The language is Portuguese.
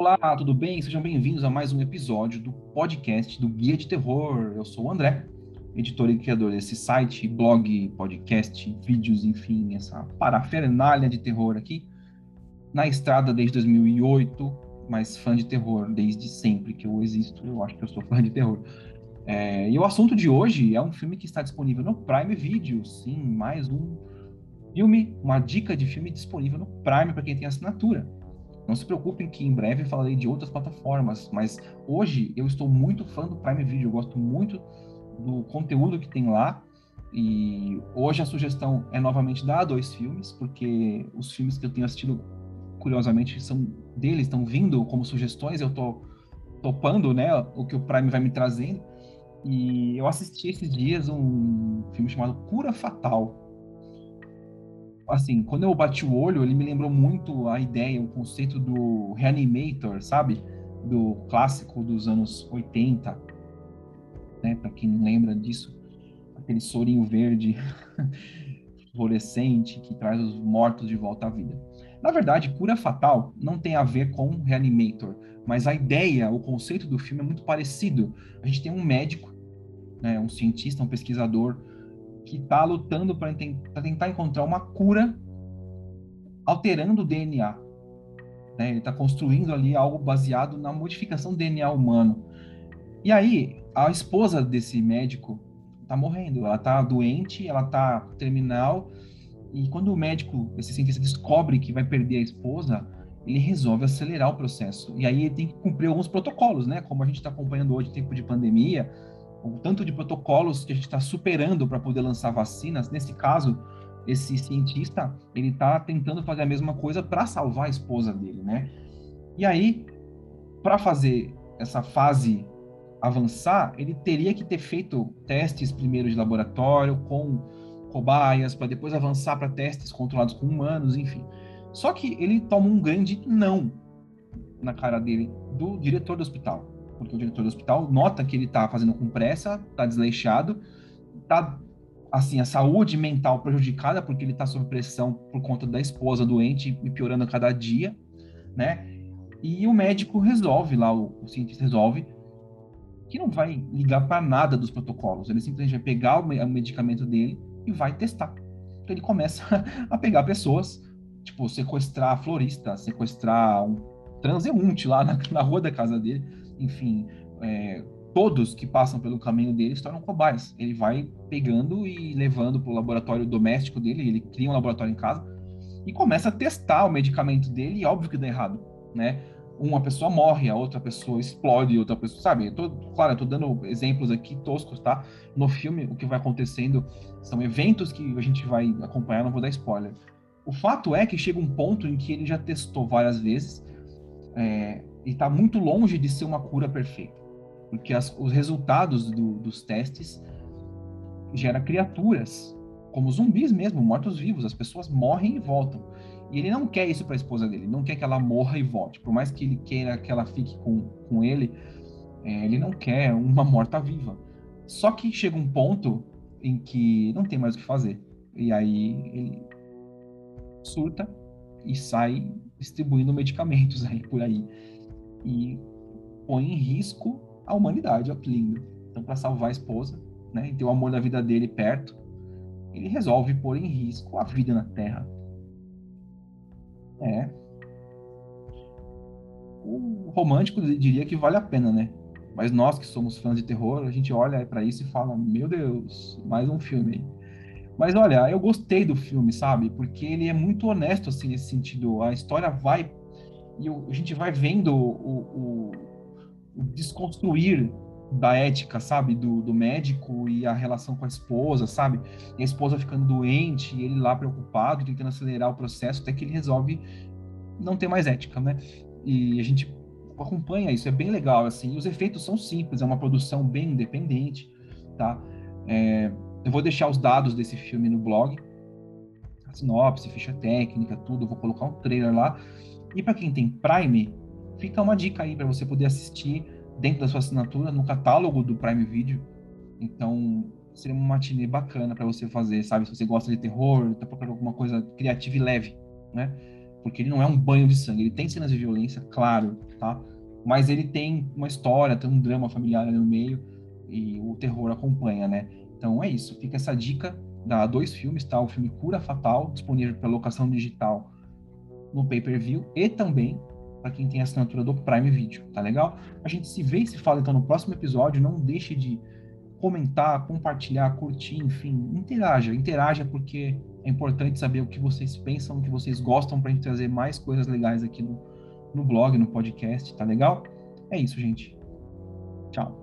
Olá, tudo bem? Sejam bem-vindos a mais um episódio do podcast do Guia de Terror. Eu sou o André, editor e criador desse site, blog, podcast, vídeos, enfim, essa parafernália de terror aqui. Na estrada desde 2008, mas fã de terror desde sempre que eu existo. Eu acho que eu sou fã de terror. E o assunto de hoje é um filme que está disponível no Prime Video. Sim, mais um filme, uma dica de filme disponível no Prime para quem tem assinatura. Não se preocupem que em breve falarei de outras plataformas, mas hoje eu estou muito fã do Prime Video, eu gosto muito do conteúdo que tem lá, e hoje a sugestão é novamente dar dois filmes, porque os filmes que eu tenho assistido, curiosamente, são deles, estão vindo como sugestões, eu estou topando, né, o que o Prime vai me trazendo, e eu assisti esses dias um filme chamado Cura Fatal. Assim, quando eu bati o olho, ele me lembrou muito a ideia, o conceito do Reanimator, sabe? Do clássico dos anos 80, né? Para quem não lembra disso, aquele sorinho verde fluorescente que traz os mortos de volta à vida. Na verdade, Cura Fatal não tem a ver com Reanimator, mas a ideia, o conceito do filme é muito parecido. A gente tem um médico, né, um cientista, um pesquisador que está lutando para tentar encontrar uma cura alterando o DNA, né? Ele está construindo ali algo baseado na modificação do DNA humano. E aí, a esposa desse médico está morrendo, ela está doente, ela está terminal, e quando o médico, esse cientista, descobre que vai perder a esposa, ele resolve acelerar o processo. E aí ele tem que cumprir alguns protocolos, né? Como a gente está acompanhando hoje, tempo de pandemia, o tanto de protocolos que a gente está superando para poder lançar vacinas. Nesse caso, esse cientista, ele está tentando fazer a mesma coisa para salvar a esposa dele, né? E aí, para fazer essa fase avançar, ele teria que ter feito testes primeiro de laboratório com cobaias, para depois avançar para testes controlados com humanos, enfim. Só que ele toma um grande não na cara dele do diretor do hospital, porque o diretor do hospital nota que ele está fazendo com pressa, está desleixado, está assim a saúde mental prejudicada porque ele está sob pressão por conta da esposa doente e piorando a cada dia, né? E o médico resolve lá, o cientista resolve que não vai ligar para nada dos protocolos. Ele simplesmente vai pegar o medicamento dele e vai testar. Então ele começa a pegar pessoas, tipo, sequestrar a florista, sequestrar um transeunte lá na rua da casa dele, enfim, todos que passam pelo caminho dele se tornam cobaias. Ele vai pegando e levando para o laboratório doméstico dele, ele cria um laboratório em casa e começa a testar o medicamento dele, e óbvio que dá errado, né? Uma pessoa morre, a outra pessoa explode, outra pessoa, sabe? Claro, eu tô dando exemplos aqui toscos, tá? No filme, o que vai acontecendo são eventos que a gente vai acompanhar, não vou dar spoiler. O fato é que chega um ponto em que ele já testou várias vezes, e está muito longe de ser uma cura perfeita, porque os resultados dos testes gera criaturas, como zumbis mesmo, mortos-vivos. As pessoas morrem e voltam. E ele não quer isso para a esposa dele, não quer que ela morra e volte. Por mais que ele queira que ela fique com ele, ele não quer uma morta-viva. Só que chega um ponto em que não tem mais o que fazer. E aí ele surta e sai distribuindo medicamentos aí por aí. E põe em risco a humanidade, ó que lindo. Então, para salvar a esposa, né, e ter o amor da vida dele perto, ele resolve pôr em risco a vida na Terra. É, o romântico diria que vale a pena, né? Mas nós que somos fãs de terror, a gente olha para isso e fala: Meu Deus, mais um filme. Mas olha, eu gostei do filme, sabe? Porque ele é muito honesto, assim, nesse sentido. A história vai. E a gente vai vendo o desconstruir da ética, sabe? Do médico e a relação com a esposa, sabe? E a esposa ficando doente, e ele lá preocupado, tentando acelerar o processo, até que ele resolve não ter mais ética, né? E a gente acompanha isso, é bem legal, assim. E os efeitos são simples, é uma produção bem independente, tá? Eu vou deixar os dados desse filme no blog, a sinopse, ficha técnica, tudo. Eu vou colocar um trailer lá. E para quem tem Prime, fica uma dica aí para você poder assistir dentro da sua assinatura no catálogo do Prime Video. Então, seria uma matinê bacana para você fazer, sabe? Se você gosta de terror, tá procurando alguma coisa criativa e leve, né? porque ele não é um banho de sangue. Ele tem cenas de violência, claro, tá? Mas ele tem uma história, tem um drama familiar ali no meio e o terror acompanha, né? Então é isso. Fica essa dica da dois filmes, tá? O filme Cura Fatal, disponível para locação digital no pay-per-view e também para quem tem a assinatura do Prime Video, tá legal? A gente se vê e se fala então no próximo episódio. Não deixe de comentar, compartilhar, curtir, enfim, interaja porque é importante saber o que vocês pensam, o que vocês gostam para a gente trazer mais coisas legais aqui no blog, no podcast, tá legal? É isso, gente. Tchau.